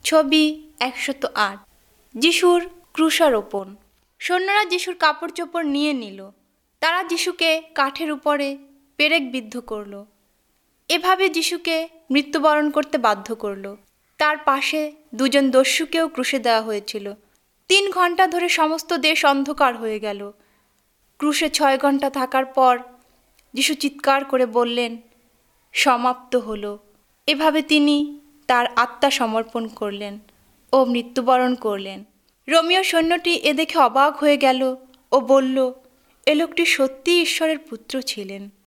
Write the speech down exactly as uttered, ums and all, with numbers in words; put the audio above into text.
ছবি একশত আট। যিশুর ক্রুশারোপণ। সৈন্যরা যিশুর কাপড় চোপড় নিয়ে নিল। তারা যিশুকে কাঠের উপরে পেরেক বিদ্ধ করল। এভাবে যিশুকে মৃত্যুবরণ করতে বাধ্য করল। তার পাশে দুজন দস্যুকেও ক্রুশে দেওয়া হয়েছিল। তিন ঘন্টা ধরে সমস্ত দেশ অন্ধকার হয়ে গেল। ক্রুশে ছয় ঘন্টা থাকার পর যিশু চিৎকার করে বললেন, সমাপ্ত হলো। এভাবে তিনি তার আত্মা সমর্পণ করলেন ও মৃত্যুবরণ করলেন। রোমীয় সৈন্যটি এ দেখে অবাক হয়ে গেল ও বলল, এ লোকটি সত্যিই ঈশ্বরের পুত্র ছিলেন।